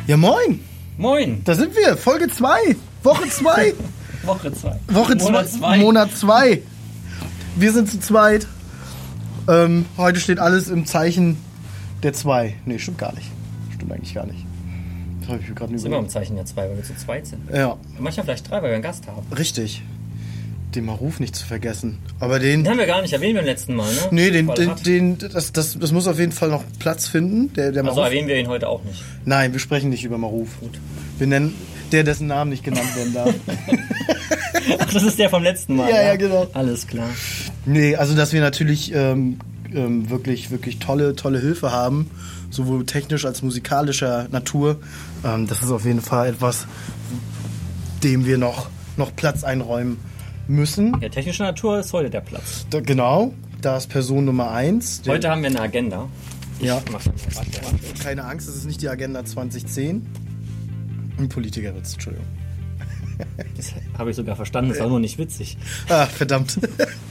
Ja, moin. Moin. Da sind wir. Folge 2. Woche 2. Woche 2. Monat 2. Wir sind zu zweit. Heute steht alles im Zeichen der 2. Nee, stimmt gar nicht. Stimmt eigentlich gar nicht. Das habe ich mir gerade nicht überlegt. Sind wir im Zeichen der 2, weil wir zu zweit sind. Ja. Und manchmal vielleicht 3, weil wir einen Gast haben. Richtig. Den Maruf nicht zu vergessen. Aber den haben wir gar nicht erwähnt beim letzten Mal, ne? Nee, das muss auf jeden Fall noch Platz finden. Der also Maruf. erwähnen wir ihn heute auch nicht. Nein, wir sprechen nicht über Maruf. Gut. Wir nennen dessen Namen nicht genannt werden darf. Ach, das ist der vom letzten Mal. Ja, genau. Alles klar. Nee, also dass wir natürlich wirklich tolle Hilfe haben, sowohl technisch als musikalischer Natur. Das ist auf jeden Fall etwas, dem wir noch Platz einräumen müssen. Ja, technischer Natur ist heute der Platz. Genau, da ist Person Nummer 1. Heute haben wir eine Agenda. Ja. Keine Angst, das ist nicht die Agenda 2010. Ein Politikerwitz, Entschuldigung. Das habe ich sogar verstanden, das war nur nicht witzig. Ah, verdammt.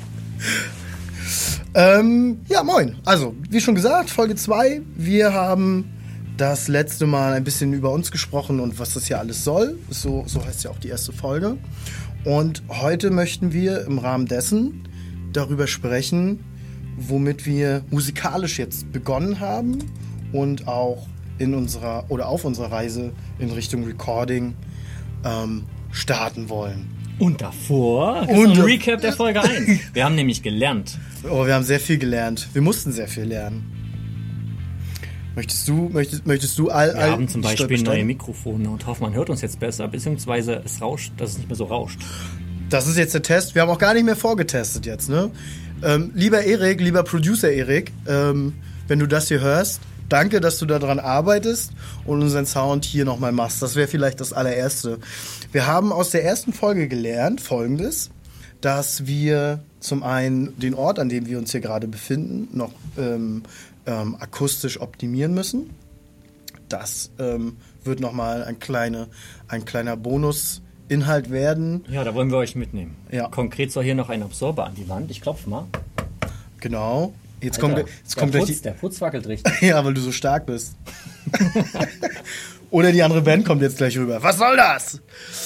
Ja, moin. Also, wie schon gesagt, Folge 2. Wir haben das letzte Mal ein bisschen über uns gesprochen und was das hier alles soll. So heißt ja auch die erste Folge. Und heute möchten wir im Rahmen dessen darüber sprechen, womit wir musikalisch jetzt begonnen haben und auch auf unserer Reise in Richtung Recording starten wollen. Und davor ein Recap der Folge 1. Wir haben nämlich gelernt. Oh, wir haben sehr viel gelernt. Wir mussten sehr viel lernen. Möchtest du Wir haben zum Beispiel neue Mikrofone und hoffen, man hört uns jetzt besser, beziehungsweise es rauscht, dass es nicht mehr so rauscht. Das ist jetzt der Test. Wir haben auch gar nicht mehr vorgetestet jetzt, ne? Lieber Erik, lieber Producer Erik, wenn du das hier hörst, danke, dass du daran arbeitest und unseren Sound hier nochmal machst. Das wäre vielleicht das allererste. Wir haben aus der ersten Folge gelernt, Folgendes, dass wir zum einen den Ort, an dem wir uns hier gerade befinden, noch akustisch optimieren müssen. Das wird nochmal ein kleiner Bonusinhalt werden. Ja, da wollen wir euch mitnehmen. Ja. Konkret soll hier noch ein Absorber an die Wand. Ich klopfe mal. Genau. Jetzt Alter, kommt der Putz wackelt richtig. Ja, weil du so stark bist. Oder die andere Band kommt jetzt gleich rüber. Was soll das?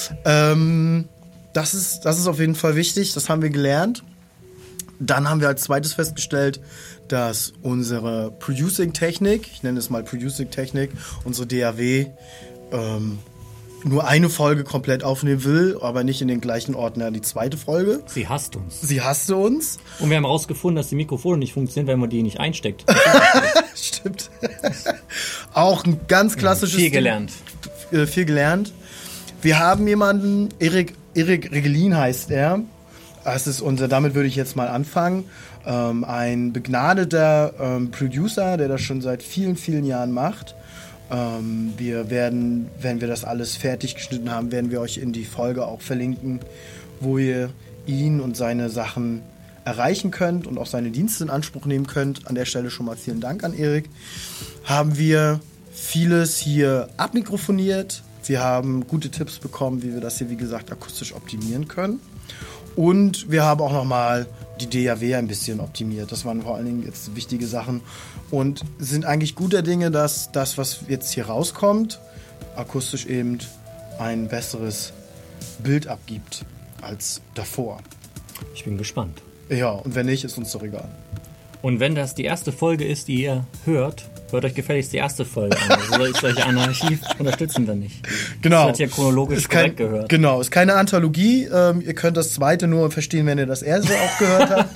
Das ist auf jeden Fall wichtig. Das haben wir gelernt. Dann haben wir als zweites festgestellt, dass unsere Producing-Technik, ich nenne es mal Producing-Technik, unsere DAW, nur eine Folge komplett aufnehmen will, aber nicht in den gleichen Ordner die zweite Folge. Sie hasste uns. Und wir haben herausgefunden, dass die Mikrofone nicht funktionieren, wenn man die nicht einsteckt. Stimmt. Auch ein ganz klassisches... Viel gelernt. Viel gelernt. Wir haben jemanden, Erik Regelin heißt er. Das ist damit würde ich jetzt mal anfangen. Ein begnadeter Producer, der das schon seit vielen, vielen Jahren macht. Wir werden, wenn wir das alles fertig geschnitten haben, werden wir euch in die Folge auch verlinken, wo ihr ihn und seine Sachen erreichen könnt und auch seine Dienste in Anspruch nehmen könnt. An der Stelle schon mal vielen Dank an Erik. Haben wir vieles hier abmikrofoniert. Wir haben gute Tipps bekommen, wie wir das hier, wie gesagt, akustisch optimieren können. Und wir haben auch nochmal die DAW ein bisschen optimiert. Das waren vor allen Dingen jetzt wichtige Sachen. Und sind eigentlich guter Dinge, dass das, was jetzt hier rauskommt, akustisch eben ein besseres Bild abgibt als davor. Ich bin gespannt. Ja, und wenn nicht, ist uns doch egal. Und wenn das die erste Folge ist, die ihr hört euch gefälligst die erste Folge an. Also solche Anarchie unterstützen wir nicht. Genau. Das hat hier chronologisch korrekt gehört. Genau, ist keine Anthologie. Ihr könnt das zweite nur verstehen, wenn ihr das erste auch gehört habt.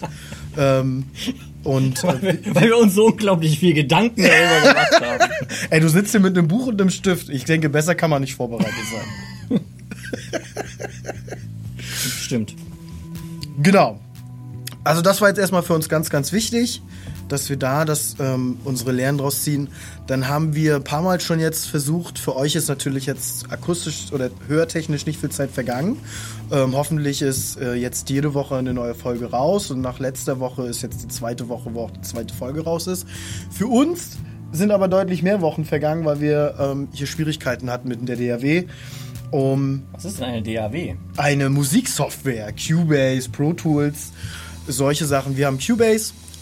Weil wir uns so unglaublich viel Gedanken darüber gemacht haben. Ey, du sitzt hier mit einem Buch und einem Stift. Ich denke, besser kann man nicht vorbereitet sein. Stimmt. Genau. Also das war jetzt erstmal für uns ganz, ganz wichtig, dass wir da unsere Lehren draus ziehen. Dann haben wir ein paar Mal schon jetzt versucht, für euch ist natürlich jetzt akustisch oder hörtechnisch nicht viel Zeit vergangen. Hoffentlich ist jetzt jede Woche eine neue Folge raus und nach letzter Woche ist jetzt die zweite Woche, wo auch die zweite Folge raus ist. Für uns sind aber deutlich mehr Wochen vergangen, weil wir hier Schwierigkeiten hatten mit der DAW. Was ist denn eine DAW? Eine Musiksoftware, Cubase, Pro Tools, solche Sachen. Wir haben Cubase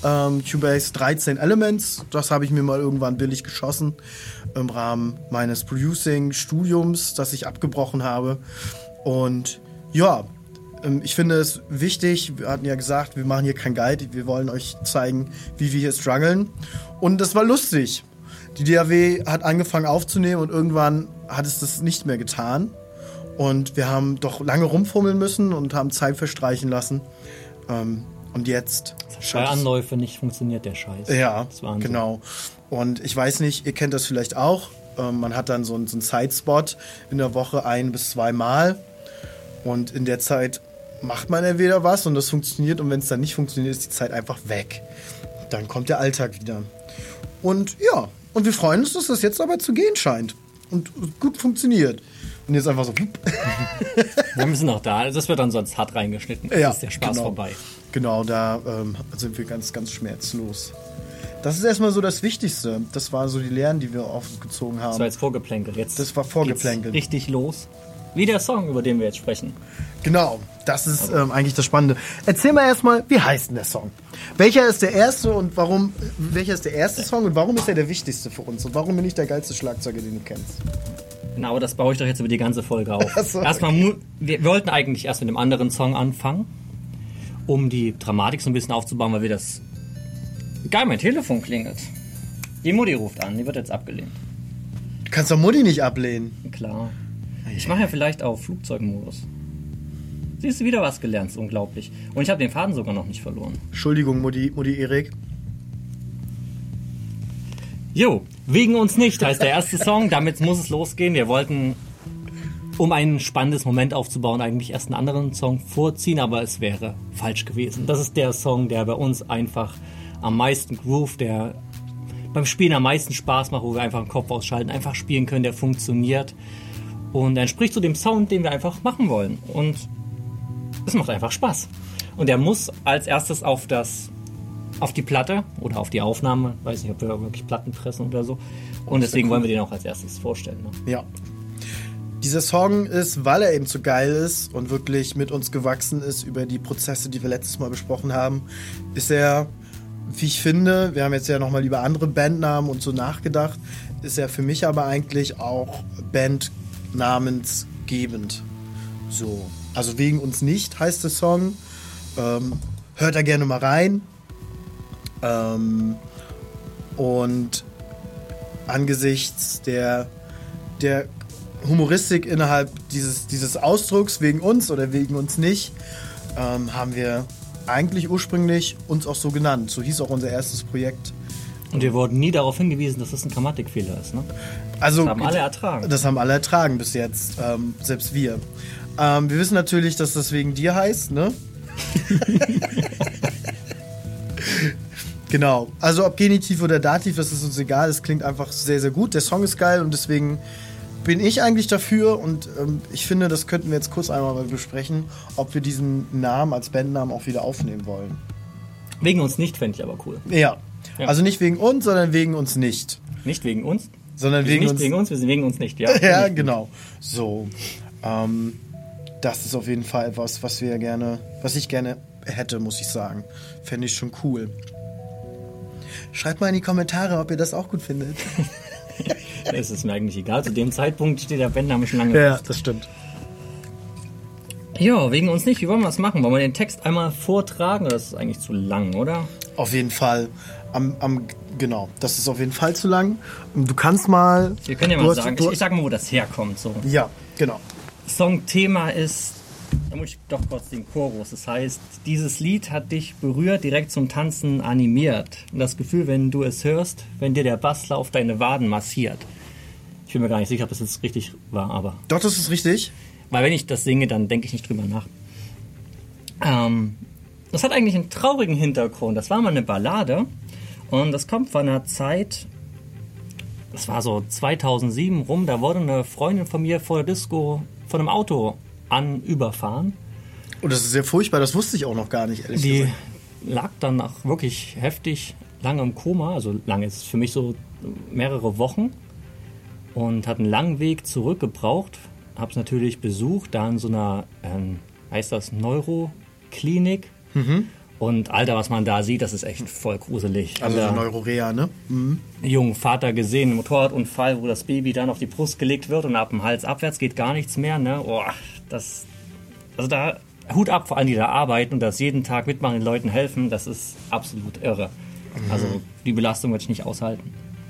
Cubase 13 Elements. Das habe ich mir mal irgendwann billig geschossen im Rahmen meines Producing-Studiums, das ich abgebrochen habe. Und ja, ich finde es wichtig, wir hatten ja gesagt, wir machen hier kein Guide, wir wollen euch zeigen, wie wir hier strugglen. Und das war lustig. Die DAW hat angefangen aufzunehmen und irgendwann hat es das nicht mehr getan. Und wir haben doch lange rumfummeln müssen und haben Zeit verstreichen lassen. Und jetzt... Bei Anläufe nicht funktioniert der Scheiß. Ja, genau. Und ich weiß nicht, ihr kennt das vielleicht auch. Man hat dann so einen Sidespot in der Woche 1 bis 2 Mal. Und in der Zeit macht man entweder was und das funktioniert. Und wenn es dann nicht funktioniert, ist die Zeit einfach weg. Dann kommt der Alltag wieder. Und ja, und wir freuen uns, dass das jetzt aber zu gehen scheint. Und gut funktioniert. Und jetzt einfach so... Wir sind noch da. Also das wird dann sonst hart reingeschnitten. Ja, ist der Spaß vorbei. Genau, da sind wir ganz, ganz schmerzlos. Das ist erstmal so das Wichtigste. Das waren so die Lehren, die wir aufgezogen haben. Das war jetzt Vorgeplänkel. Jetzt das war Vorgeplänkel. Richtig los. Wie der Song, über den wir jetzt sprechen. Genau, das ist eigentlich das Spannende. Erzähl mal erstmal, wie heißt denn der Song? Welcher ist der erste und warum? Welcher ist der erste Song und warum ist er der wichtigste für uns? Und warum bin ich der geilste Schlagzeuger, den du kennst? Genau, das baue ich doch jetzt über die ganze Folge auf. Ach so, erstmal, wir wollten eigentlich erst mit dem anderen Song anfangen, um die Dramatik so ein bisschen aufzubauen, weil wir das... Geil, mein Telefon klingelt. Die Mutti ruft an, die wird jetzt abgelehnt. Du kannst doch Mutti nicht ablehnen. Klar. Ich mache ja vielleicht auf Flugzeugmodus. Siehst du, wieder was gelernt, ist unglaublich. Und ich habe den Faden sogar noch nicht verloren. Entschuldigung, Mutti Erik. Jo, wegen uns nicht heißt der erste Song. Damit muss es losgehen. Wir wollten, um ein spannendes Moment aufzubauen, eigentlich erst einen anderen Song vorziehen, aber es wäre falsch gewesen. Das ist der Song, der bei uns einfach am meisten groove, der beim Spielen am meisten Spaß macht, wo wir einfach den Kopf ausschalten, einfach spielen können, der funktioniert. Und er entspricht zu dem Sound, den wir einfach machen wollen. Und es macht einfach Spaß. Und er muss als erstes auf die Platte oder auf die Aufnahme, weiß nicht, ob wir wirklich Platten pressen oder so. Und deswegen wollen wir den auch als erstes vorstellen. Ne? Ja. Dieser Song ist, weil er eben so geil ist und wirklich mit uns gewachsen ist über die Prozesse, die wir letztes Mal besprochen haben, ist er, wie ich finde, wir haben jetzt ja nochmal über andere Bandnamen und so nachgedacht, ist er für mich aber eigentlich auch bandnamensgebend. So. Also wegen uns nicht heißt der Song. Hört da gerne mal rein. Und angesichts der Humoristik innerhalb dieses Ausdrucks, wegen uns oder wegen uns nicht, haben wir eigentlich ursprünglich uns auch so genannt. So hieß auch unser erstes Projekt. Und wir wurden nie darauf hingewiesen, dass das ein Grammatikfehler ist, ne? Also, das haben alle ertragen. Das haben alle ertragen bis jetzt, selbst wir. Wir wissen natürlich, dass das wegen dir heißt, ne? Genau. Also ob Genitiv oder Dativ, das ist uns egal. Es klingt einfach sehr, sehr gut. Der Song ist geil und deswegen bin ich eigentlich dafür und ich finde, das könnten wir jetzt kurz einmal mal besprechen, ob wir diesen Namen als Bandnamen auch wieder aufnehmen wollen. Wegen uns nicht, fände ich aber cool. Ja. Also nicht wegen uns, sondern wegen uns nicht. Nicht wegen uns? Sondern wegen uns. Wegen uns, wir sind wegen uns nicht, ja. Ja, genau. So. Das ist auf jeden Fall etwas, was ich gerne hätte, muss ich sagen. Fände ich schon cool. Schreibt mal in die Kommentare, ob ihr das auch gut findet. Das ist mir eigentlich egal. Zu dem Zeitpunkt steht der Bandname schon lange Ja, fest. das stimmt. Ja, wegen uns nicht. Wie wollen wir das machen? Wollen wir den Text einmal vortragen? Das ist eigentlich zu lang, oder? Auf jeden Fall. Genau, das ist auf jeden Fall zu lang. Du kannst mal... Wir können ja mal sagen, ich sag mal, wo das herkommt. So. Ja, genau. Songthema ist, da muss ich doch kurz den Chorus. Das heißt, dieses Lied hat dich berührt, direkt zum Tanzen animiert. Und das Gefühl, wenn du es hörst, wenn dir der Basslauf deine Waden massiert. Ich bin mir gar nicht sicher, ob das jetzt richtig war, aber... Doch, das ist richtig. Weil wenn ich das singe, dann denke ich nicht drüber nach. Das hat eigentlich einen traurigen Hintergrund. Das war mal eine Ballade. Und das kommt von einer Zeit, das war so 2007 rum, da wurde eine Freundin von mir vor der Disco von einem Auto überfahren. Und das ist sehr furchtbar, das wusste ich auch noch gar nicht, ehrlich gesagt. Die lag dann nach wirklich heftig lange im Koma, also lange ist es für mich so mehrere Wochen und hat einen langen Weg zurückgebraucht. Hab's natürlich besucht, da in so einer, heißt das Neuroklinik. Und Alter, was man da sieht, das ist echt voll gruselig. Also so Neurorea, ne? Mhm. Jungen Vater gesehen, Motorradunfall, wo das Baby dann auf die Brust gelegt wird und ab dem Hals abwärts geht gar nichts mehr, ne? Oh, also da Hut ab vor allen, die da arbeiten und das jeden Tag mitmachen, den Leuten helfen, das ist absolut irre. Also die Belastung würde ich nicht aushalten.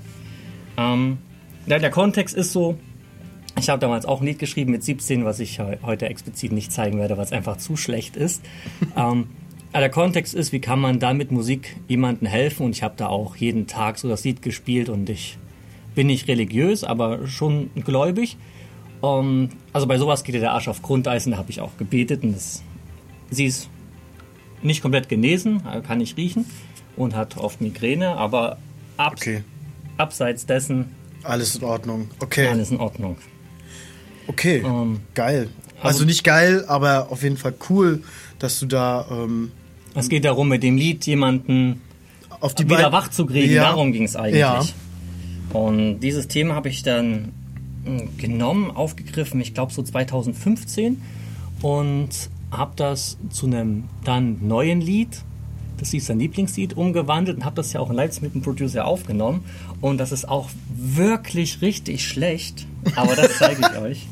Der Kontext ist so, ich habe damals auch ein Lied geschrieben mit 17, was ich heute explizit nicht zeigen werde, weil es einfach zu schlecht ist. Der Kontext ist, wie kann man da mit Musik jemandem helfen, und ich habe da auch jeden Tag so das Lied gespielt und ich bin nicht religiös, aber schon gläubig. Also bei sowas geht dir der Arsch auf Grundeis, und da habe ich auch gebetet, und sie ist nicht komplett genesen, kann ich riechen und hat oft Migräne, aber abseits dessen alles in Ordnung. Okay. Alles in Ordnung. Okay, geil. Also nicht geil, aber auf jeden Fall cool, dass du da... es geht darum, mit dem Lied jemanden wieder wach zu kriegen. Ja. Darum ging es eigentlich. Ja. Und dieses Thema habe ich dann genommen, aufgegriffen, ich glaube so 2015, und habe das zu einem dann neuen Lied, das hieß sein Lieblingslied, umgewandelt und habe das ja auch in Leipzig mit dem Producer aufgenommen. Und das ist auch wirklich richtig schlecht, aber das zeige ich euch.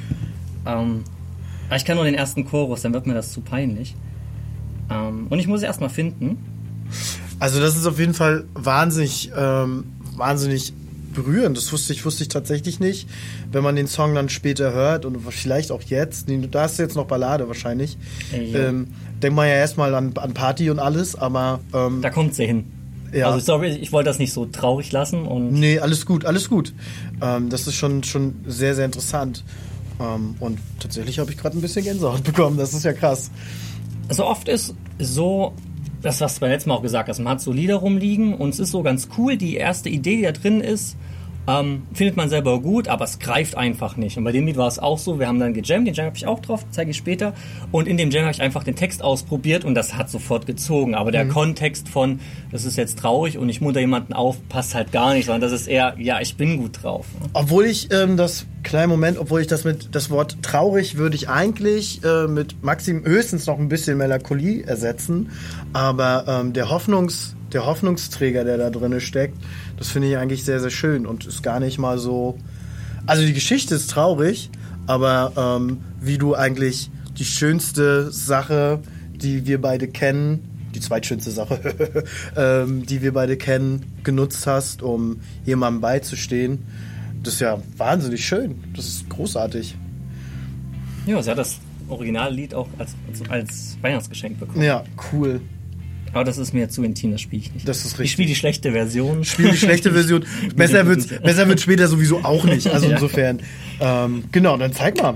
Ich kann nur den ersten Chorus, dann wird mir das zu peinlich. Und ich muss es erstmal finden. Also das ist auf jeden Fall wahnsinnig berührend. Das wusste ich tatsächlich nicht. Wenn man den Song dann später hört und vielleicht auch jetzt, da hast du jetzt noch Ballade wahrscheinlich, denkt man ja erstmal an Party und alles, aber... da kommt sie hin. Ja. Also sorry, ich wollte das nicht so traurig lassen. Nee, alles gut. Das ist schon sehr, sehr interessant. Und tatsächlich habe ich gerade ein bisschen Gänsehaut bekommen. Das ist ja krass. Also oft ist so, das was du beim letzten Mal auch gesagt hast, man hat so Lieder rumliegen und es ist so ganz cool, die erste Idee, die da drin ist, findet man selber gut, aber es greift einfach nicht. Und bei dem Lied war es auch so, wir haben dann gejammt, den Jam habe ich auch drauf, zeige ich später. Und in dem Jam habe ich einfach den Text ausprobiert und das hat sofort gezogen. Aber der Kontext von, das ist jetzt traurig und ich munter jemanden auf, passt halt gar nicht, sondern das ist eher, ja, ich bin gut drauf. Obwohl ich das Wort traurig würde ich eigentlich mit höchstens noch ein bisschen Melancholie ersetzen. Aber der Hoffnungsträger, der da drin steckt, das finde ich eigentlich sehr, sehr schön und ist gar nicht mal so... Also die Geschichte ist traurig, aber wie du eigentlich die schönste Sache, die wir beide kennen, die zweitschönste Sache, die wir beide kennen, genutzt hast, um jemandem beizustehen, das ist ja wahnsinnig schön. Das ist großartig. Ja, sie hat das Originallied auch als Weihnachtsgeschenk bekommen. Ja, cool. Aber das ist mir zu intim, das spiele ich nicht. Das ist richtig. Ich spiele die schlechte Version. Besser wird später sowieso auch nicht. Also insofern. Genau, dann zeig mal.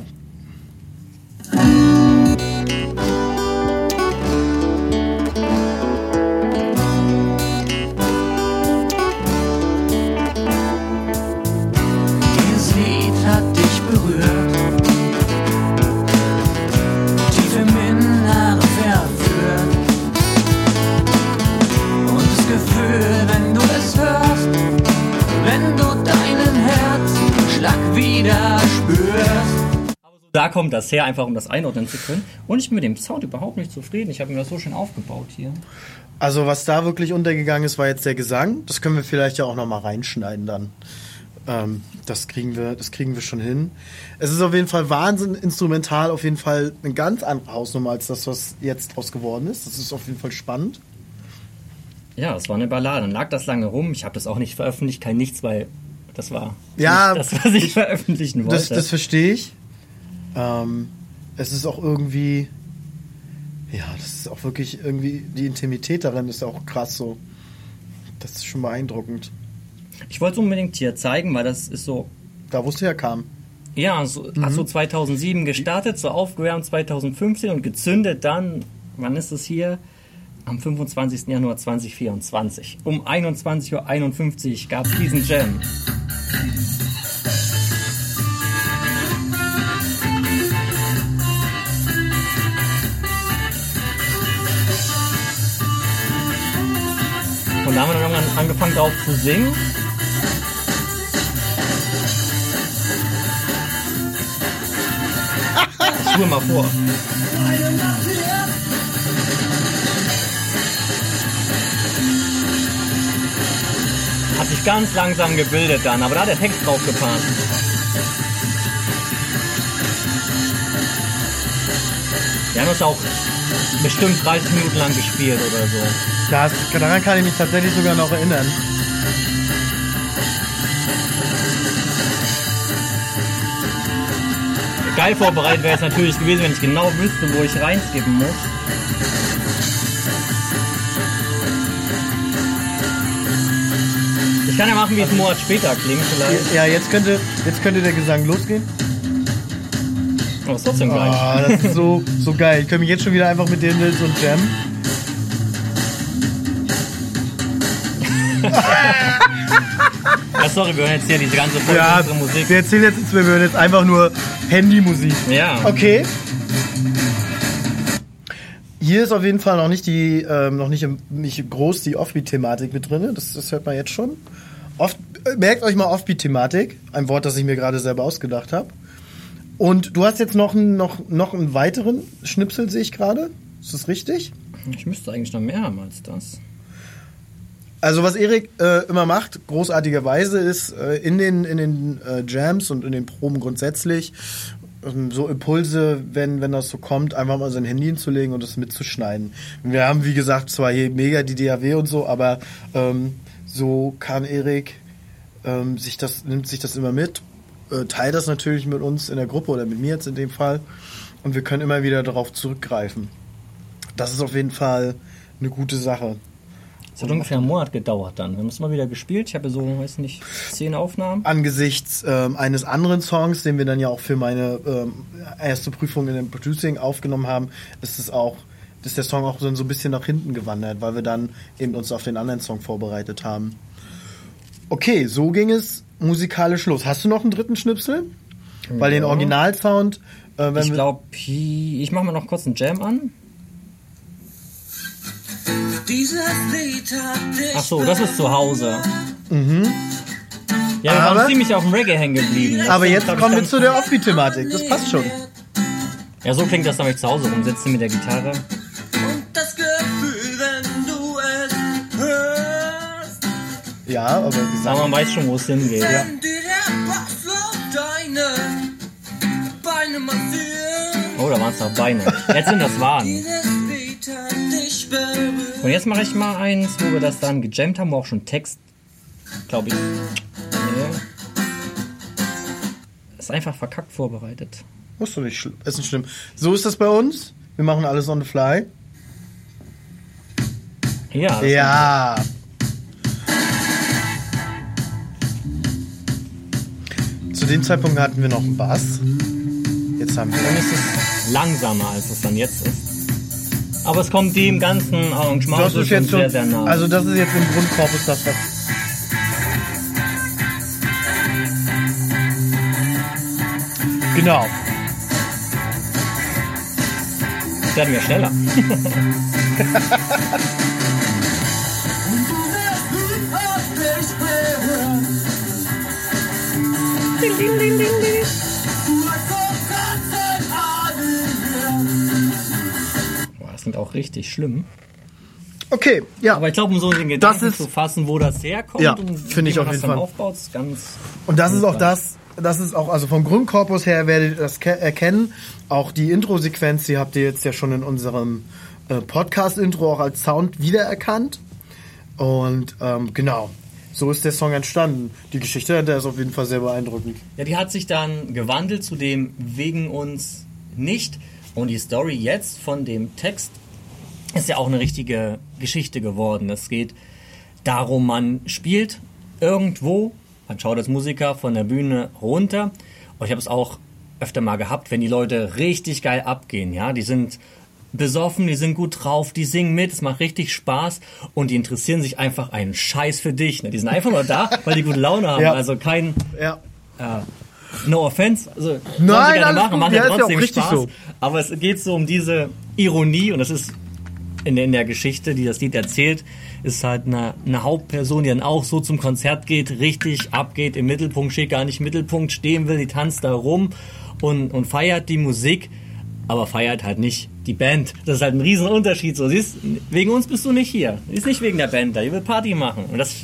Dieses Lied hat dich berührt, tief im Inneren verführt. Gefühl, wenn du es hörst, wenn du deinen Herzschlag wieder spürst. Da kommt das her, einfach um das einordnen zu können. Und ich bin mit dem Sound überhaupt nicht zufrieden. Ich habe mir das so schön aufgebaut hier. Also was da wirklich untergegangen ist, war jetzt der Gesang. Das können wir vielleicht ja auch nochmal reinschneiden dann. Das kriegen wir schon hin. Es ist auf jeden Fall Wahnsinn instrumental, auf jeden Fall eine ganz andere Hausnummer als das, was jetzt draus geworden ist. Das ist auf jeden Fall spannend. Ja, es war eine Ballade. Dann lag das lange rum. Ich habe das auch nicht veröffentlicht, kein Nichts, weil das war nicht das, was ich veröffentlichen wollte. Das verstehe ich. Es ist auch irgendwie... Ja, das ist auch wirklich irgendwie... Die Intimität darin ist auch krass so. Das ist schon beeindruckend. Ich wollte es unbedingt hier zeigen, weil das ist so... Da, wo es herkam. Ja, hat so 2007 gestartet, so aufgewärmt 2015 und gezündet dann... Wann ist es hier? Am 25. Januar 2024. Um 21:51 Uhr gab es diesen Jam. Und da haben wir dann angefangen drauf zu singen. Ich spule mal vor. sich ganz langsam gebildet dann, aber da hat der Text drauf gepasst. Wir haben es auch bestimmt 30 Minuten lang gespielt oder so. Daran kann ich mich tatsächlich sogar noch erinnern. Geil vorbereitet wäre es natürlich gewesen, wenn ich genau wüsste, wo ich reinskippen muss. Ich kann ja machen, wie es einen Monat später klingt vielleicht. Ja, jetzt könnte der Gesang losgehen. Aber ist trotzdem gleich. Oh, das ist so geil. Ich kann mich jetzt schon wieder einfach mit denen so jammen. Ja, sorry, wir hören jetzt hier diese ganze Folge unsere Musik. Wir erzählen jetzt, wir hören jetzt einfach nur Handymusik. Ja. Okay. Hier ist auf jeden Fall noch nicht groß die Offbeat-Thematik mit drin. Das hört man jetzt schon. Merkt euch mal Offbeat-Thematik. Ein Wort, das ich mir gerade selber ausgedacht habe. Und du hast jetzt noch einen weiteren Schnipsel, sehe ich gerade. Ist das richtig? Ich müsste eigentlich noch mehr haben als das. Also was Erik immer macht, großartigerweise, ist in den Jams und in den Proben grundsätzlich so Impulse, wenn das so kommt, einfach mal sein Handy hinzulegen und das mitzuschneiden. Wir haben, wie gesagt, zwar hier mega die DAW und so, aber so kann Erik nimmt sich das immer mit, teilt das natürlich mit uns in der Gruppe oder mit mir jetzt in dem Fall und wir können immer wieder darauf zurückgreifen. Das ist auf jeden Fall eine gute Sache. Es hat ungefähr einen Monat gedauert dann. Wir haben es mal wieder gespielt. Ich habe so, 10 Aufnahmen. Angesichts eines anderen Songs, den wir dann ja auch für meine erste Prüfung in dem Producing aufgenommen haben, ist der Song auch so ein bisschen nach hinten gewandert, weil wir dann eben uns auf den anderen Song vorbereitet haben. Okay, so ging es musikalisch los. Hast du noch einen dritten Schnipsel? Ja. Weil den Originalsound... ich glaube, ich mache mal noch kurz einen Jam an. Ach so, das ist zu Hause. Mhm. Ja, wir waren ziemlich auf dem Reggae hängen geblieben. Aber jetzt kommen wir zu der Offbeat-Thematik. Das passt schon. Ja, so klingt das, wenn ich zu Hause rumsitze mit der Gitarre. Und das Gefühl, wenn du es hörst. Ja, aber man weiß schon, wo es hingeht. Ja. Wenn dir der Bassloch deine Beine massiert. Oh, da waren es noch Beine. Jetzt sind das Waden. Und jetzt mache ich mal eins, wo wir das dann gejammt haben, wo auch schon Text, glaube ich. Nee. Ist einfach verkackt vorbereitet. Musst du nicht, ist nicht schlimm. So ist das bei uns. Wir machen alles on the fly. Ja. Ja. Zu dem Zeitpunkt hatten wir noch einen Bass. Jetzt haben wir... Dann ist es langsamer, als es dann jetzt ist. Aber es kommt dem ganzen Arrangement das ist jetzt sehr, sehr nah. Also das ist jetzt im Grundkorpus das, was... Genau. Das werden wir schneller. Das klingt auch richtig schlimm. Okay, ja. Aber ich glaube, um so den Gedanken zu fassen, wo das herkommt, ja, und finde ich auf jeden Fall. Aufbaut, ist ganz. Und das ist auch das ist auch, also vom Grundkorpus her werdet ihr das erkennen. Auch die Intro-Sequenz, die habt ihr jetzt ja schon in unserem Podcast-Intro auch als Sound wiedererkannt. Und genau, so ist der Song entstanden. Die Geschichte, der ist auf jeden Fall sehr beeindruckend. Ja, die hat sich dann gewandelt zu dem Wegen uns nicht. Und die Story jetzt von dem Text ist ja auch eine richtige Geschichte geworden. Es geht darum, man spielt irgendwo, man schaut als Musiker von der Bühne runter. Und ich habe es auch öfter mal gehabt, wenn die Leute richtig geil abgehen. Ja, die sind besoffen, die sind gut drauf, die singen mit, es macht richtig Spaß und die interessieren sich einfach einen Scheiß für dich. Ne? Die sind einfach nur da, weil die gute Laune haben. Ja. Also kein... Ja. No offense, also nein, gerne machen, macht ja trotzdem ja Spaß. so. Aber es geht so um diese Ironie und das ist in der Geschichte, die das Lied erzählt, ist halt eine Hauptperson, die dann auch so zum Konzert geht, richtig abgeht, im Mittelpunkt steht, gar nicht im Mittelpunkt stehen will, die tanzt da rum und feiert die Musik, aber feiert halt nicht die Band. Das ist halt ein riesen Unterschied. So, siehst, wegen uns bist du nicht hier. Die ist nicht wegen der Band da, die will Party machen. Und das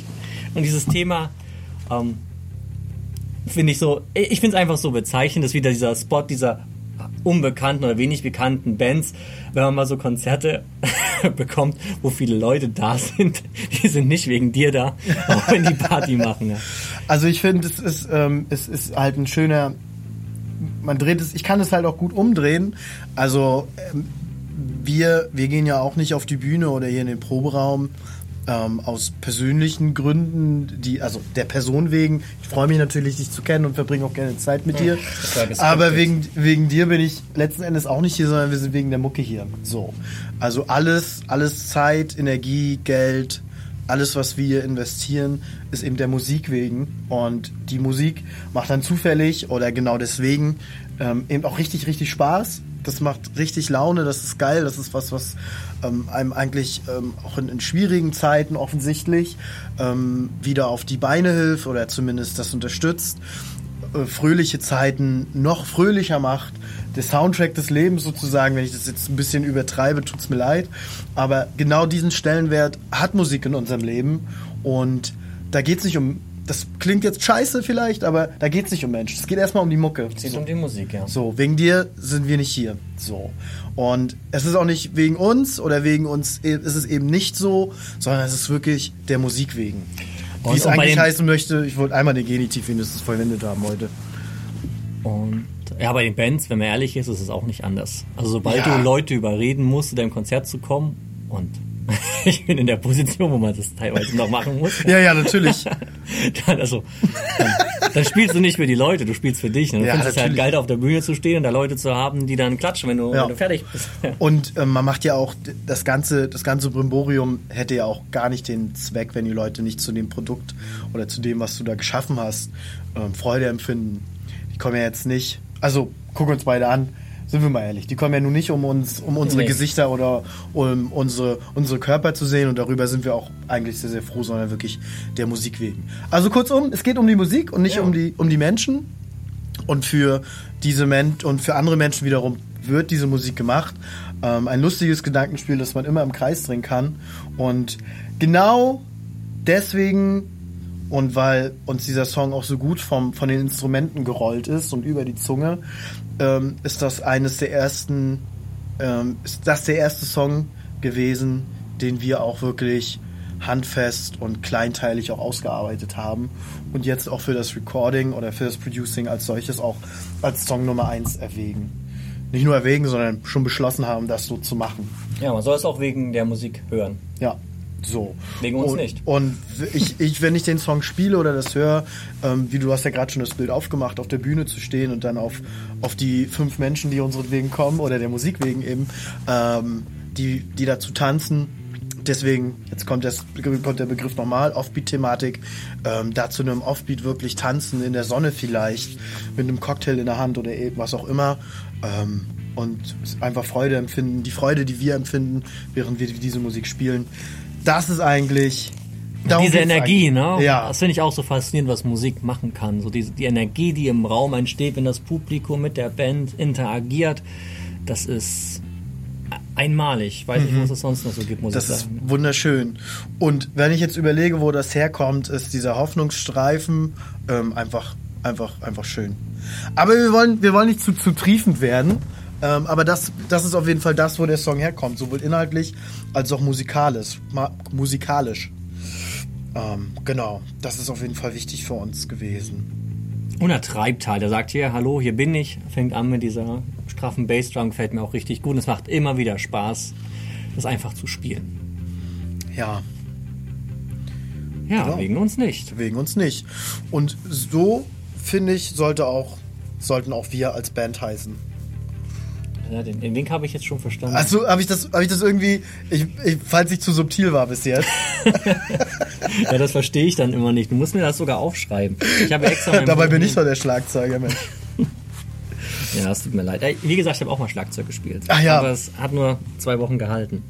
Und dieses Thema finde ich so, ich finde es einfach so bezeichnend, dass wieder dieser Spot dieser unbekannten oder wenig bekannten Bands, wenn man mal so Konzerte bekommt, wo viele Leute da sind, die sind nicht wegen dir da, auch wenn die Party machen. Ja. Also ich finde, es ist halt ein schöner, man dreht es, ich kann es halt auch gut umdrehen. Also wir gehen ja auch nicht auf die Bühne oder hier in den Proberaum aus persönlichen Gründen, also der Person wegen. Ich freue mich natürlich, dich zu kennen und verbringe auch gerne Zeit mit dir. Aber wegen dir bin ich letzten Endes auch nicht hier, sondern wir sind wegen der Mucke hier. So. Also alles Zeit, Energie, Geld, alles, was wir investieren, ist eben der Musik wegen. Und die Musik macht dann zufällig oder genau deswegen eben auch richtig, richtig Spaß. Das macht richtig Laune, das ist geil, das ist was einem eigentlich auch in schwierigen Zeiten offensichtlich wieder auf die Beine hilft oder zumindest das unterstützt, fröhliche Zeiten noch fröhlicher macht, der Soundtrack des Lebens sozusagen, wenn ich das jetzt ein bisschen übertreibe, tut's mir leid, aber genau diesen Stellenwert hat Musik in unserem Leben und da geht's nicht um, das klingt jetzt scheiße vielleicht, aber da geht's nicht um Menschen. Es geht erstmal um die Mucke. Es geht um die Musik, ja. So, wegen dir sind wir nicht hier. So. Und es ist auch nicht wegen uns oder wegen uns ist es eben nicht so, sondern es ist wirklich der Musik wegen. Wie es eigentlich heißen möchte, ich wollte einmal den Genitiv mindestens verwendet haben heute. Und ja, bei den Bands, wenn man ehrlich ist, ist es auch nicht anders. Also sobald du Leute überreden musst, zu deinem Konzert zu kommen und ich bin in der Position, wo man das teilweise noch machen muss. Ja, natürlich. Dann spielst du nicht für die Leute, du spielst für dich. Ne? Du findest es halt geil, auf der Bühne zu stehen und da Leute zu haben, die dann klatschen, wenn du fertig bist. Und man macht ja auch, das ganze Brimborium hätte ja auch gar nicht den Zweck, wenn die Leute nicht zu dem Produkt oder zu dem, was du da geschaffen hast, Freude empfinden. Die kommen ja jetzt nicht, also guck uns beide an, sind wir mal ehrlich, die kommen ja nun nicht, um unsere Gesichter oder um unsere Körper zu sehen und darüber sind wir auch eigentlich sehr, sehr froh, sondern wirklich der Musik wegen. Also kurzum, es geht um die Musik und nicht um die Menschen und für andere Menschen wiederum wird diese Musik gemacht. Ein lustiges Gedankenspiel, das man immer im Kreis drehen kann und genau deswegen und weil uns dieser Song auch so gut von den Instrumenten gerollt ist und über die Zunge, ist das der erste Song gewesen, den wir auch wirklich handfest und kleinteilig auch ausgearbeitet haben und jetzt auch für das Recording oder für das Producing als solches auch als Song Nummer 1 erwägen. Nicht nur erwägen, sondern schon beschlossen haben, das so zu machen. Ja, man soll es auch wegen der Musik hören. Ja. So. Wegen uns nicht. Und wenn ich den Song spiele oder das höre, wie du hast ja gerade schon das Bild aufgemacht, auf der Bühne zu stehen und dann auf die 5 Menschen, die unseretwegen kommen oder der Musik wegen eben, die dazu tanzen. Deswegen, jetzt kommt der Begriff nochmal, Offbeat-Thematik, da zu einem Offbeat wirklich tanzen, in der Sonne vielleicht, mit einem Cocktail in der Hand oder was auch immer, und einfach Freude empfinden, die Freude, die wir empfinden, während wir diese Musik spielen. Das ist eigentlich... Diese Energie, eigentlich. Ne? Ja. Das finde ich auch so faszinierend, was Musik machen kann. So die Energie, die im Raum entsteht, wenn das Publikum mit der Band interagiert, das ist einmalig. Ich weiß nicht, wo es das sonst noch so gibt, muss ich sagen. Das ist wunderschön. Und wenn ich jetzt überlege, wo das herkommt, ist dieser Hoffnungsstreifen einfach schön. Aber wir wollen nicht zu triefend werden. Aber das ist auf jeden Fall das, wo der Song herkommt, sowohl inhaltlich als auch musikalisch. Genau, das ist auf jeden Fall wichtig für uns gewesen. Und er treibt halt, er sagt hier, hallo, hier bin ich, fängt an mit dieser straffen Bassdrum, gefällt mir auch richtig gut. Und es macht immer wieder Spaß, das einfach zu spielen. Ja. Ja, genau. Wegen uns nicht. Wegen uns nicht. Und so, finde ich, sollten auch wir als Band heißen. Ja, den Link habe ich jetzt schon verstanden. Also habe ich das irgendwie, falls ich zu subtil war bis jetzt. Ja, das verstehe ich dann immer nicht. Du musst mir das sogar aufschreiben. Ich habe extra dabei bin ich doch der Schlagzeuger, Mensch. Ja, es tut mir leid. Wie gesagt, ich habe auch mal Schlagzeug gespielt. Ach ja. Aber es hat nur 2 Wochen gehalten.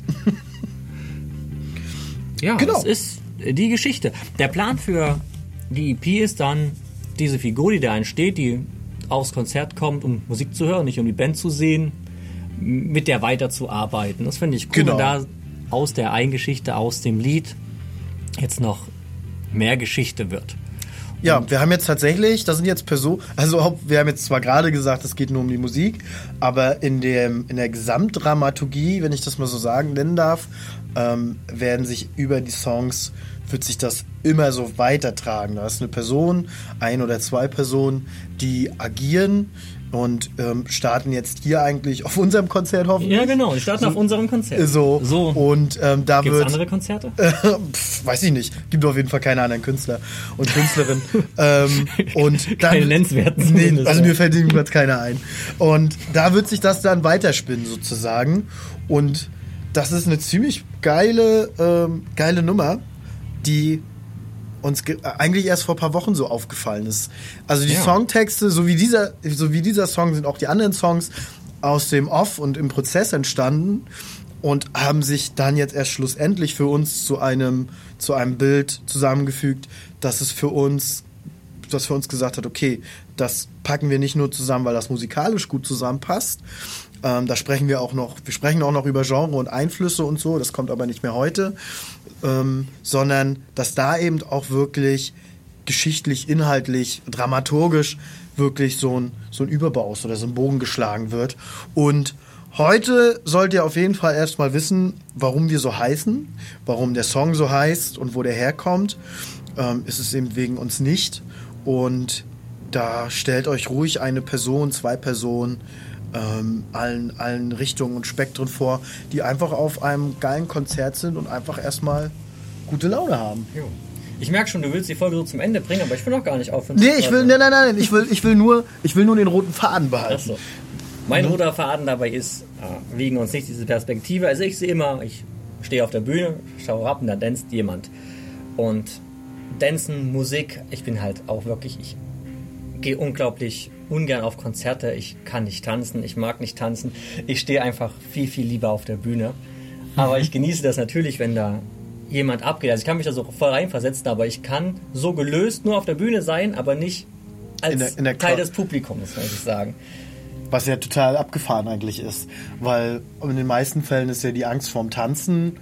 Ja, genau. Das ist die Geschichte. Der Plan für die EP ist dann diese Figur, die da entsteht, die aufs Konzert kommt, um Musik zu hören, nicht um die Band zu sehen, mit der weiterzuarbeiten. Das finde ich cool, wenn da aus der Eingeschichte, aus dem Lied jetzt noch mehr Geschichte wird. Ja, wir haben jetzt tatsächlich, das sind jetzt Personen, also wir haben jetzt zwar gerade gesagt, es geht nur um die Musik, aber in der Gesamtdramaturgie, wenn ich das mal so nennen darf, werden sich über die Songs, wird sich das immer so weitertragen. Da ist eine Person, ein oder zwei Personen, die agieren und starten jetzt hier eigentlich auf unserem Konzert hoffentlich. Ja, genau, die starten auf unserem Konzert. So. Und da Gibt's wird... andere Konzerte? Weiß ich nicht. Gibt auf jeden Fall keine anderen Künstler und Künstlerinnen. Und dann, Keine nennenswerten Nee, zumindest, also ja. mir fällt jedenfalls keiner ein. Und da wird sich das dann weiterspinnen sozusagen. Und das ist eine ziemlich geile Nummer, die uns eigentlich erst vor ein paar Wochen so aufgefallen ist. Also die Songtexte, so wie dieser Song, sind auch die anderen Songs aus dem Off und im Prozess entstanden und haben sich dann jetzt erst schlussendlich für uns zu einem Bild zusammengefügt, das für uns gesagt hat, okay, das packen wir nicht nur zusammen, weil das musikalisch gut zusammenpasst. Da sprechen wir auch noch über Genre und Einflüsse und so, das kommt aber nicht mehr heute, sondern dass da eben auch wirklich geschichtlich, inhaltlich, dramaturgisch wirklich so ein Überbau ist oder so ein Bogen geschlagen wird. Und heute sollt ihr auf jeden Fall erstmal wissen, warum wir so heißen, warum der Song so heißt und wo der herkommt. Ist es eben wegen uns nicht. Und da stellt euch ruhig eine Person, zwei Personen, allen Richtungen und Spektren vor, die einfach auf einem geilen Konzert sind und einfach erstmal gute Laune haben. Jo. Ich merke schon, du willst die Folge so zum Ende bringen, aber ich will auch gar nicht aufhören. Nee, nein, ich will nur den roten Faden behalten. Achso. Mein roter Faden dabei ist, wegen uns nicht diese Perspektive. Also ich sehe immer, ich stehe auf der Bühne, schaue ab und da danst jemand. Und Dancen, Musik, ich bin halt auch wirklich, ich gehe unglaublich ungern auf Konzerte, ich kann nicht tanzen, ich mag nicht tanzen, ich stehe einfach viel, viel lieber auf der Bühne. Aber ich genieße das natürlich, wenn da jemand abgeht. Also ich kann mich da so voll reinversetzen, aber ich kann so gelöst nur auf der Bühne sein, aber nicht als in der Teil des Publikums, muss ich sagen. Was ja total abgefahren eigentlich ist, weil in den meisten Fällen ist ja die Angst vorm Tanzen,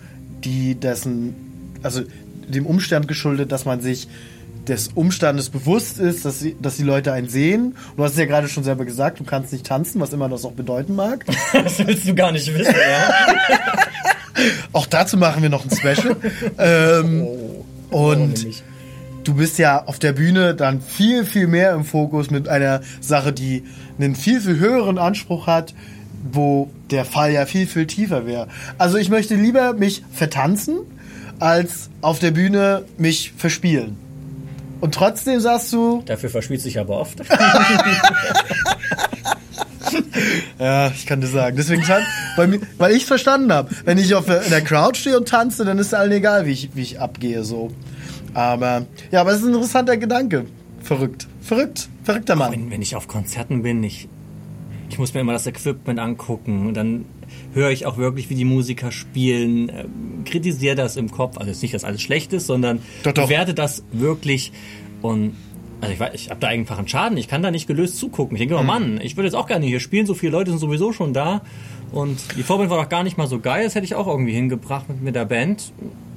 dem Umstand geschuldet, dass man sich des Umstandes bewusst ist, dass die Leute einen sehen. Du hast es ja gerade schon selber gesagt, du kannst nicht tanzen, was immer das auch bedeuten mag. Das willst du gar nicht wissen, ja? Auch dazu machen wir noch ein Special. Und du bist ja auf der Bühne dann viel, viel mehr im Fokus mit einer Sache, die einen viel, viel höheren Anspruch hat, wo der Fall ja viel, viel tiefer wäre. Also ich möchte lieber mich vertanzen, als auf der Bühne mich verspielen. Und trotzdem sagst du... Dafür verspielt sich aber oft. Ja, ich kann dir sagen. Deswegen weil ich es verstanden habe. Wenn ich in der Crowd stehe und tanze, dann ist es allen egal, wie ich abgehe. So. Aber es ist ein interessanter Gedanke. Verrückter Mann. Wenn ich auf Konzerten bin, ich muss mir immer das Equipment angucken und dann höre ich auch wirklich, wie die Musiker spielen, kritisiere das im Kopf, also nicht, dass alles schlecht ist, sondern bewerte das wirklich und also ich habe da einfach einen Schaden, ich kann da nicht gelöst zugucken. Ich denke, oh Mann, ich würde jetzt auch gerne hier spielen, so viele Leute sind sowieso schon da und die Vorband war doch gar nicht mal so geil, das hätte ich auch irgendwie hingebracht mit der Band.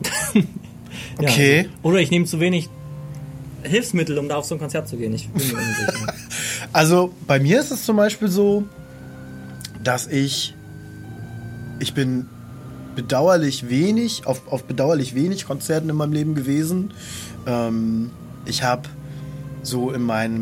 Okay. Ja, oder ich nehme zu wenig Hilfsmittel, um da auf so ein Konzert zu gehen. Ich bin mir unsicher. Also bei mir ist es zum Beispiel so, dass ich bin bedauerlich wenig auf bedauerlich wenig Konzerten in meinem Leben gewesen. Ich habe so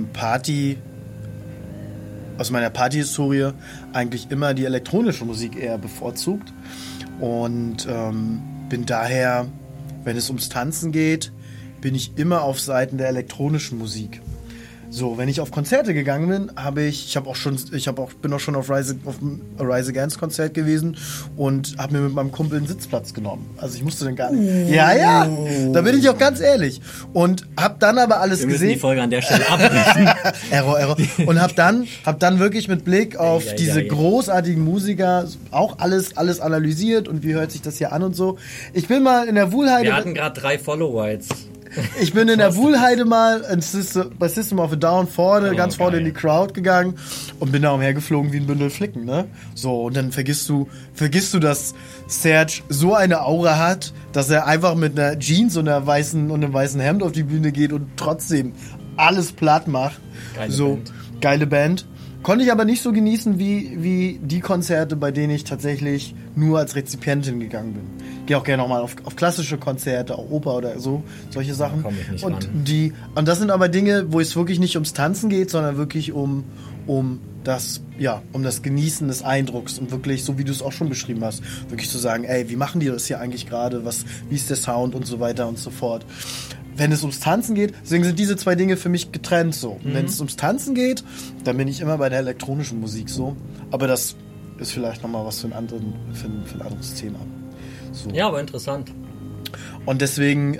aus meiner Partyhistorie eigentlich immer die elektronische Musik eher bevorzugt und bin daher, wenn es ums Tanzen geht, bin ich immer auf Seiten der elektronischen Musik. So, wenn ich auf Konzerte gegangen bin, bin auch schon auf dem Rise Against Konzert gewesen und habe mir mit meinem Kumpel einen Sitzplatz genommen. Also ich musste dann gar nicht. Ja, da bin ich auch ganz ehrlich. Und habe dann aber alles gesehen. Wir müssen die Folge an der Stelle abbrechen. Error. Und hab dann wirklich mit Blick auf diese großartigen Musiker auch alles analysiert und wie hört sich das hier an und so. Ich bin mal in der Wuhlheide. Wir hatten gerade 3 Follower jetzt. Ich bin in der Wuhlheide mal bei System of a Down vorne, Oh, ganz vorne geil. in die Crowd gegangen und bin da umhergeflogen wie ein Bündel Flicken, ne? So, und dann vergisst du, dass Serge so eine Aura hat, dass er einfach mit einer Jeans und einem weißen Hemd auf die Bühne geht und trotzdem alles platt macht. Geile so, Band. geile Band. Konnte ich aber nicht so genießen wie die Konzerte, bei denen ich tatsächlich nur als Rezipientin gegangen bin. Gehe auch gerne nochmal auf klassische Konzerte, auch Oper oder so, solche Sachen. komm ich nicht und ran. Und das sind aber Dinge, wo es wirklich nicht ums Tanzen geht, sondern wirklich um das Genießen des Eindrucks und wirklich, so wie du es auch schon beschrieben hast, wirklich zu sagen, ey, wie machen die das hier eigentlich gerade, wie ist der Sound und so weiter und so fort. Wenn es ums Tanzen geht, deswegen sind diese zwei Dinge für mich getrennt so. Und wenn es ums Tanzen geht, dann bin ich immer bei der elektronischen Musik so. Aber das ist vielleicht nochmal was für ein anderes Thema. So. Ja, aber interessant. Und deswegen,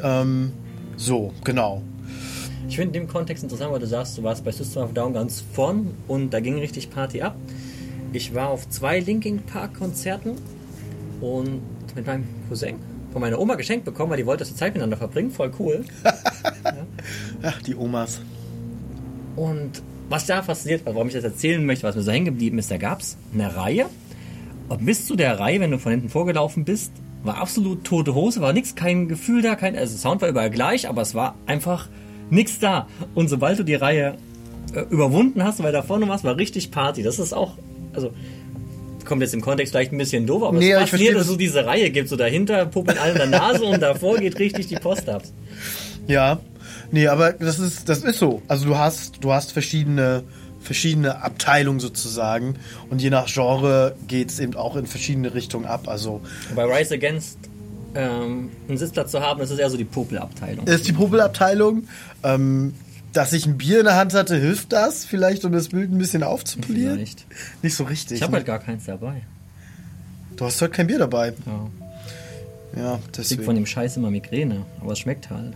genau. Ich finde in dem Kontext interessant, weil du sagst, du warst bei System of a Down ganz vorn und da ging richtig Party ab. Ich war auf 2 Linkin Park Konzerten und mit meinem Cousin von meiner Oma geschenkt bekommen, weil die wollte, dass die Zeit miteinander verbringen. Voll cool. Ach, die Omas. Und was da fasziniert war, warum ich das erzählen möchte, was mir so hängen geblieben ist, da gab es eine Reihe. Und bis zu der Reihe, wenn du von hinten vorgelaufen bist, war absolut tote Hose, war nichts, kein Gefühl da, also Sound war überall gleich, aber es war einfach nichts da. Und sobald du die Reihe überwunden hast, weil da vorne warst, war richtig Party. Das ist auch, also kommt jetzt im Kontext vielleicht ein bisschen doof, aber Nee, es ich ist verstehe faszinierend, dass das. es so diese Reihe gibt. So dahinter puppeln alle in der Nase und davor geht richtig die Post ab. Ja, nee, aber das ist so. Also du hast verschiedene Abteilungen sozusagen und je nach Genre geht es eben auch in verschiedene Richtungen ab. Also Bei Rise Against einen Sitzplatz zu haben, das ist eher so die Popelabteilung. ist die Popelabteilung. Dass ich ein Bier in der Hand hatte, hilft das vielleicht, um das Bild ein bisschen aufzupolieren? Vielleicht. Nicht so richtig. Ich habe ne? halt gar keins dabei. Du hast heute kein Bier dabei. Ja. Ja, Ich krieg deswegen. von dem Scheiß immer Migräne, aber es schmeckt halt.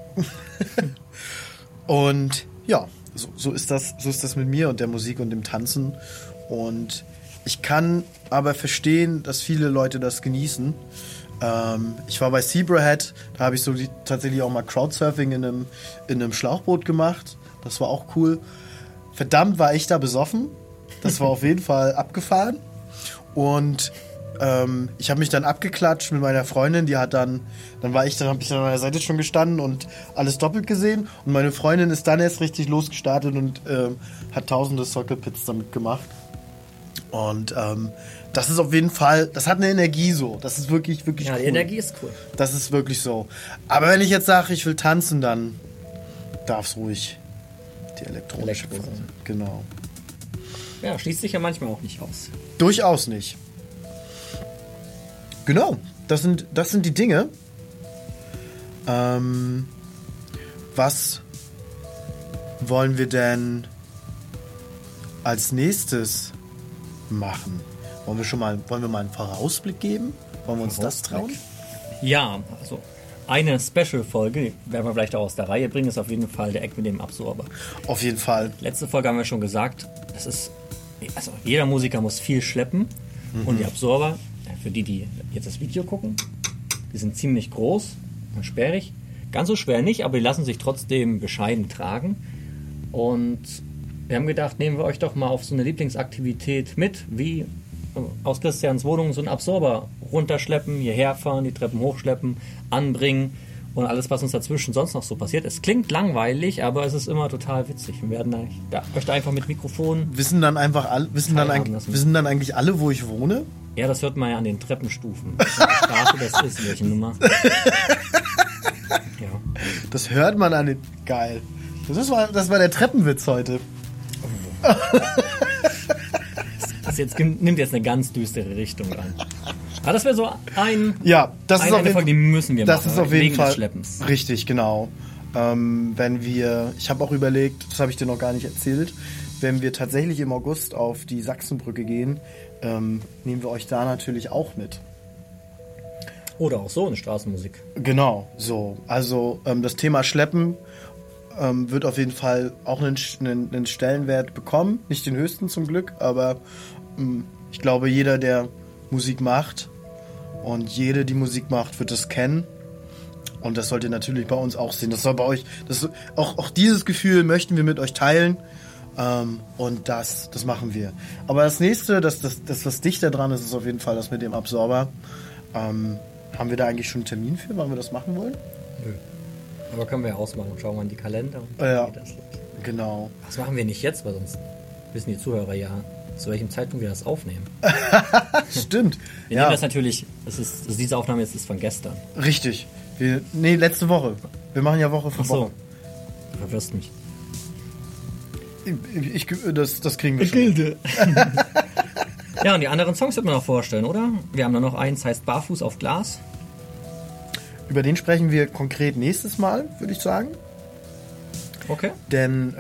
Und ja, so ist das mit mir und der Musik und dem Tanzen. Und ich kann aber verstehen, dass viele Leute das genießen. Ich war bei Zebrahead, da habe ich tatsächlich auch mal Crowdsurfing in einem Schlauchboot gemacht. Das war auch cool. Verdammt war ich da besoffen. Das war auf jeden Fall abgefahren. Und ich habe mich dann abgeklatscht mit meiner Freundin, die hat habe ich dann an meiner Seite schon gestanden und alles doppelt gesehen. Und meine Freundin ist dann erst richtig losgestartet und hat tausende Circle Pits damit gemacht. Und das ist auf jeden Fall, das hat eine Energie so. Das ist wirklich, wirklich Ja, cool. die Energie ist cool. Das ist wirklich so. Aber wenn ich jetzt sage, ich will tanzen, dann darf es ruhig die elektronische Elektro Phase. sein. Genau. Ja, schließt sich ja manchmal auch nicht aus. Durchaus nicht. Genau, das sind die Dinge. Was wollen wir denn als nächstes machen? Wollen wir mal einen Vorausblick geben? Wollen wir uns das trauen? Ja, also eine Special-Folge, werden wir vielleicht auch aus der Reihe bringen, ist auf jeden Fall der Eck mit dem Absorber. Auf jeden Fall. Letzte Folge haben wir schon gesagt, also jeder Musiker muss viel schleppen und die Absorber, für die jetzt das Video gucken, die sind ziemlich groß und sperrig. Ganz so schwer nicht, aber die lassen sich trotzdem bescheiden tragen. Und wir haben gedacht, nehmen wir euch doch mal auf so eine Lieblingsaktivität mit, wie aus Christians Wohnung so einen Absorber runterschleppen, hierher fahren, die Treppen hochschleppen, anbringen und alles, was uns dazwischen sonst noch so passiert. Es klingt langweilig, aber es ist immer total witzig. Wir werden euch da einfach mit Mikrofon... Wissen dann eigentlich alle, wo ich wohne? Ja, das hört man ja an den Treppenstufen. Welche Straße das ist, welche Nummer. Ja. Das hört man an den... Geil. Das war der Treppenwitz heute. Nimmt jetzt eine ganz düstere Richtung an. Aber das wäre so Ja, das ist auf eine jeden Folge, die müssen wir Das machen. ist auf jeden wegen Fall des Schleppens. richtig, genau. Ich habe auch überlegt, das habe ich dir noch gar nicht erzählt, wenn wir tatsächlich im August auf die Sachsenbrücke gehen, nehmen wir euch da natürlich auch mit. Oder auch so eine Straßenmusik. Genau, so. Also das Thema Schleppen wird auf jeden Fall auch einen Stellenwert bekommen. Nicht den höchsten zum Glück, aber ich glaube, jeder, der Musik macht und jede, die Musik macht, wird es kennen. Und das sollt ihr natürlich bei uns auch sehen. Das soll bei euch, auch dieses Gefühl möchten wir mit euch teilen. Und das machen wir. Aber das nächste, das was dichter dran ist, ist auf jeden Fall das mit dem Absorber. Haben wir da eigentlich schon einen Termin für, wann wir das machen wollen? Nö. Aber können wir ja ausmachen. Schauen wir in die Kalender. Und Ja, geht das los. genau. Das machen wir nicht jetzt, weil sonst wissen die Zuhörer ja, zu welchem Zeitpunkt wir das aufnehmen. Stimmt. Wir nehmen das natürlich, diese Aufnahme jetzt ist von gestern. Richtig. Letzte Woche. Wir machen ja Woche für Ach so. Woche. Du verwirrst mich. Das kriegen wir schon. Ja, und die anderen Songs wird man noch vorstellen, oder? Wir haben da noch eins, heißt Barfuß auf Glas. Über den sprechen wir konkret nächstes Mal, würde ich sagen. Okay. Denn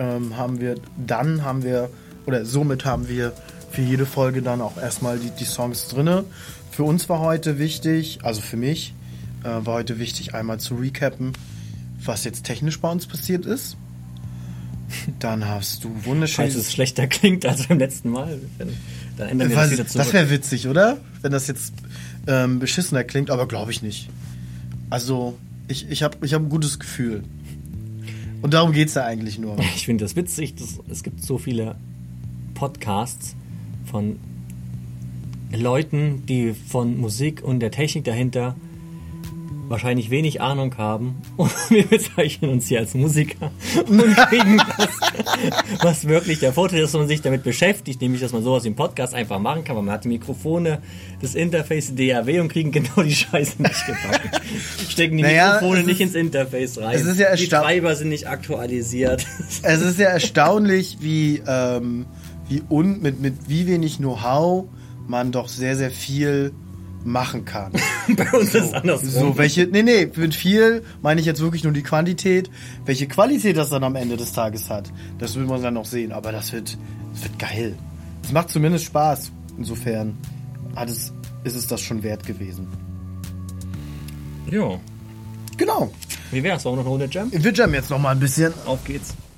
somit haben wir für jede Folge dann auch erstmal die Songs drinne. Für uns war heute wichtig, also für mich, war heute wichtig, einmal zu recappen, was jetzt technisch bei uns passiert ist. Dann hast du wunderschön... Falls es schlechter klingt als beim letzten Mal, dann ändern wir das wieder zurück. Das wäre witzig, oder? Wenn das jetzt beschissener klingt, aber glaube ich nicht. Also, ich hab ein gutes Gefühl. Und darum geht's ja eigentlich nur. Ich finde das witzig, es gibt so viele Podcasts von Leuten, die von Musik und der Technik dahinter wahrscheinlich wenig Ahnung haben. Und wir bezeichnen uns hier als Musiker und kriegen das, was wirklich der Vorteil ist, dass man sich damit beschäftigt, nämlich, dass man sowas wie einen Podcast einfach machen kann, weil man hat die Mikrofone, das Interface, DAW und kriegen genau die Scheiße nicht gebacken. Stecken die Mikrofone nicht ins Interface rein. Es ist ja die Treiber sind nicht aktualisiert. Es ist ja erstaunlich, mit wie wenig Know-how man doch sehr, sehr viel machen kann. Bei uns ist es andersrum. Mit viel meine ich jetzt wirklich nur die Quantität. Welche Qualität das dann am Ende des Tages hat, das will man dann noch sehen. Aber das wird geil. Es macht zumindest Spaß. Insofern ist es das schon wert gewesen. Ja. Genau. Wie wär's? Wollen wir noch eine Runde Jam? Wir jammen jetzt noch mal ein bisschen. Auf geht's.